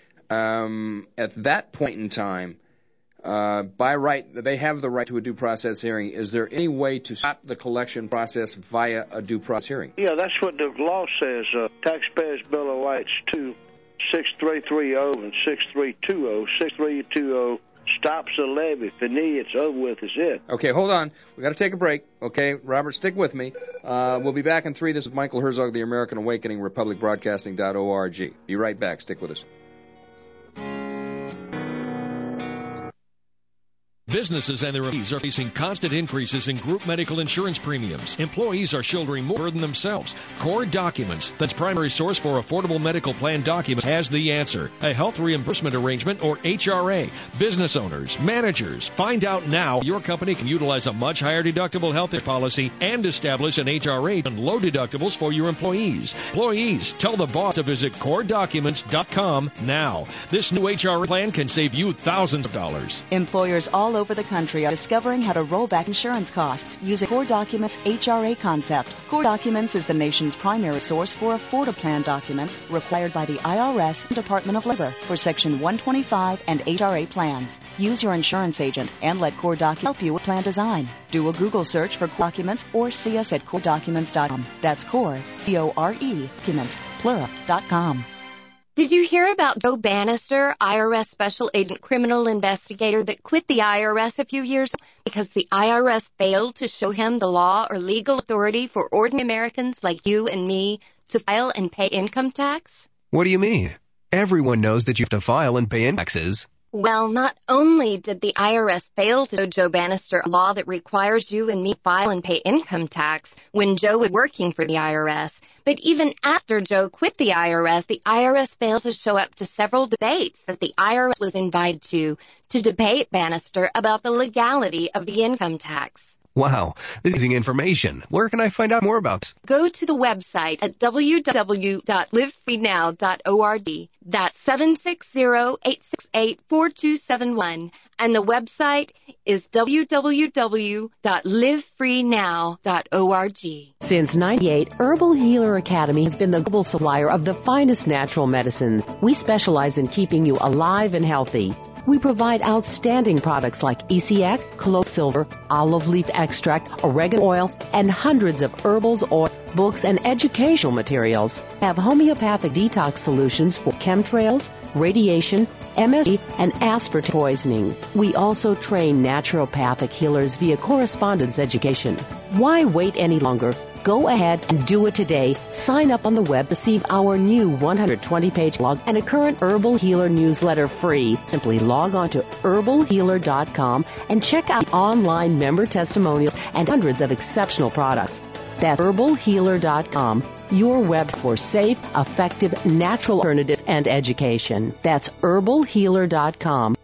S2: At that point in time, by right, they have the right to a due process hearing. Is there any way to stop the collection process via a due process hearing?
S6: Yeah, that's what the law says. Taxpayers' Bill of Rights 26330 and 6320. 6320 stops the levy. Fini, it's over with. Is it?
S2: Okay, hold on. We got to take a break. Okay, Robert, stick with me. We'll be back in 3. This is Michael Herzog, the American Awakening, republicbroadcasting.org. Be right back. Stick with us.
S7: Businesses and their employees are facing constant increases in group medical insurance premiums. Employees are shouldering more burden themselves. Core Documents, that's primary source for affordable medical plan documents, has the answer. A health reimbursement arrangement, or HRA. Business owners, managers, find out now your company can utilize a much higher deductible health care policy and establish an HRA and low deductibles for your employees. Employees, tell the boss to visit CoreDocuments.com now. This new HRA plan can save you thousands of dollars.
S8: Employers all over the country are discovering how to roll back insurance costs using Core Documents' HRA concept. Core Documents is the nation's primary source for affordable plan documents required by the IRS and Department of Labor for Section 125 and HRA plans. Use your insurance agent and let Core Documents help you with plan design. Do a Google search for Core Documents or see us at CoreDocuments.com. That's Core, C-O-R-E, Documents, plural.com.
S3: Did you hear about Joe Bannister, IRS Special Agent Criminal Investigator that quit the IRS a few years ago because the IRS failed to show him the law or legal authority for ordinary Americans like you and me to file and pay income tax?
S4: What do you mean? Everyone knows that you have to file and pay taxes.
S3: Well, not only did the IRS fail to show Joe Bannister a law that requires you and me to file and pay income tax when Joe was working for the IRS, but even after Joe quit the IRS failed to show up to several debates that the IRS was invited to debate Bannister about the legality of the income tax.
S4: Wow, this is information. Where can I find out more about this?
S3: Go to the website at www.livefreenow.org. That's 760-868-4271. And the website is www.livefreenow.org.
S17: Since 1998, Herbal Healer Academy has been the global supplier of the finest natural medicines. We specialize in keeping you alive and healthy. We provide outstanding products like ECX, clove silver, olive leaf extract, oregano oil, and hundreds of herbals, oil, books, and educational materials. We have homeopathic detox solutions for chemtrails, radiation, MSG, and aspartame poisoning. We also train naturopathic healers via correspondence education. Why wait any longer? Go ahead and do it today. Sign up on the web to receive our new 120-page blog and a current Herbal Healer newsletter free. Simply log on to herbalhealer.com and check out online member testimonials and hundreds of exceptional products. That's herbalhealer.com, your web for safe, effective, natural alternatives and education. That's herbalhealer.com.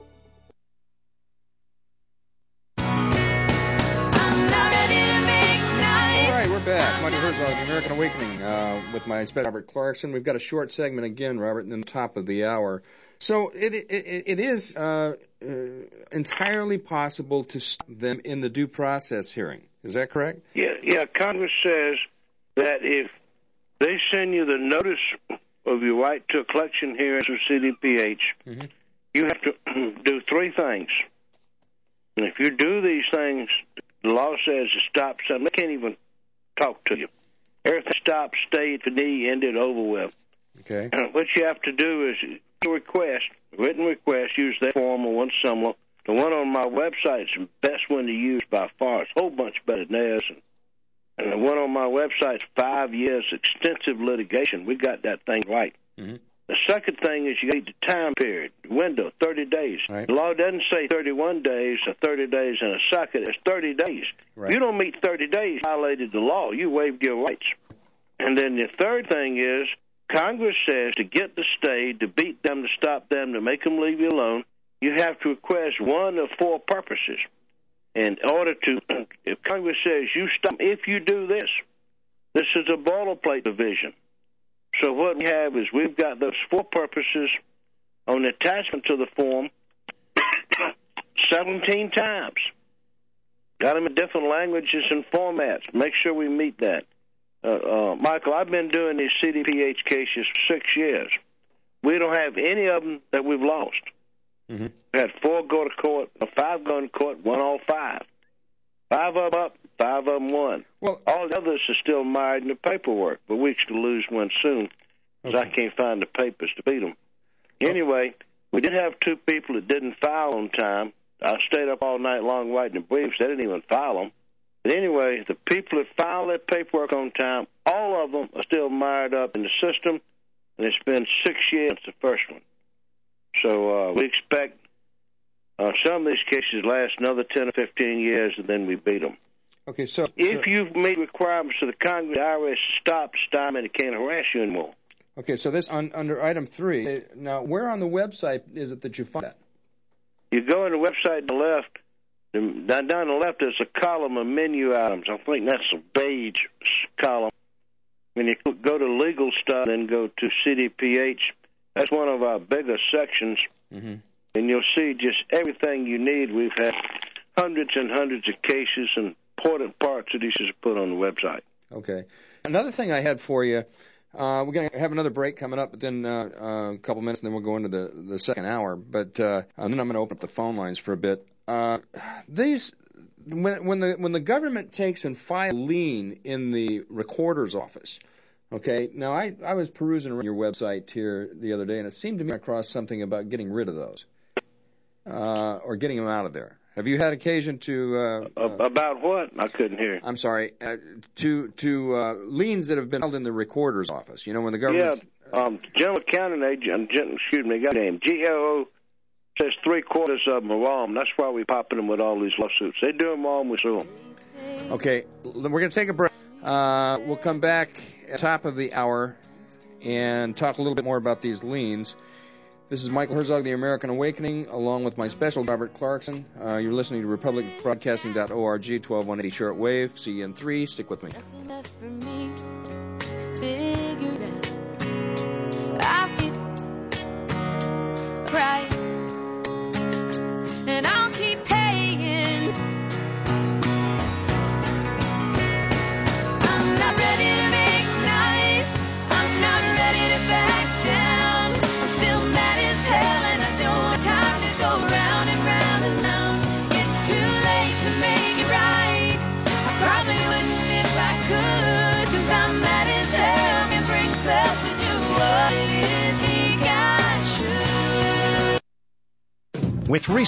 S2: Back. Michael Herzog, The American Awakening, with my special Robert Clarkson. We've got a short segment again, Robert, and then the top of the hour. So it is entirely possible to stop them in the due process hearing. Is that correct?
S6: Yeah. Congress says that if they send you the notice of your right to a collection hearing through CDPH, you have to do three things. And if you do these things, the law says to stop something. They can't even talk to you. Everything stopped, stayed, the knee ended, over with.
S2: Okay.
S6: What you have to do is written request, use that form or one similar. The one on my website is the best one to use by far. It's a whole bunch better than theirs. And the one on my website is 5 years extensive litigation. We got that thing right. The second thing is you get the time period, the window, 30 days.
S2: Right.
S6: The law doesn't say 31 days or 30 days and a second. It's 30 days.
S2: Right.
S6: If you don't meet 30 days, you violated the law. You waived your rights. And then the third thing is Congress says to get the stay, to beat them, to stop them, to make them leave you alone, you have to request one of four purposes. In order to, if Congress says you stop, if you do this is a boilerplate provision. So what we have is we've got those four purposes on the attachment to the form 17 times. Got them in different languages and formats. Make sure we meet that. Michael, I've been doing these CDPH cases for 6 years. We don't have any of them that we've lost. We had 4 go to court, 5 go to court, won all 5. 5 of them up, 5 of them won.
S2: Well,
S6: all the others are still mired in the paperwork, but we should lose one soon because I can't find the papers to beat them. Anyway, we did have 2 people that didn't file on time. I stayed up all night long writing the briefs. They didn't even file them. But anyway, the people that filed their paperwork on time, all of them are still mired up in the system, and it's been 6 years since the first one. So we expect some of these cases last another 10 or 15 years, and then we beat them.
S2: Okay, so
S6: if you've made requirements to the Congress, the IRS stop, and it can't harass you anymore.
S2: Okay, so this under item 3. Now, where on the website is it that you find that?
S6: You go on the website to the left. Down on the left, there's a column of menu items. I think that's a beige column. When you go to legal stuff and go to CDPH, that's one of our bigger sections. And you'll see just everything you need. We've had hundreds and hundreds of cases, and important parts of these is put on the website.
S2: Okay. Another thing I had for you, we're going to have another break coming up, but then a couple minutes, and then we'll go into the second hour. But and then I'm going to open up the phone lines for a bit. These, when the government takes and files a lien in the recorder's office, okay. Now I was perusing around your website here the other day, and it seemed to me across something about getting rid of those, or getting them out of there. Have you had occasion to
S6: about what? I couldn't hear.
S2: I'm sorry. To liens that have been held in the recorder's office. You know, when the government.
S6: Yeah. General Accounting Agent. Excuse me. Got a name. GLO says 3/4 of them are wrong. That's why we're popping them with all these lawsuits. They do them wrong, we sue them.
S2: Okay. We're going to take a break. We'll come back at the top of the hour and talk a little bit more about these liens. This is Michael Herzog, The American Awakening, along with my special Robert Clarkson. You're listening to republicbroadcasting.org, 12-180 shortwave. See you in 3. Stick with me.
S1: Price, and I'll keep paying. I'm not ready to make nice. I'm not ready to back down. I'm still mad as hell, and I don't have time to go around.
S18: with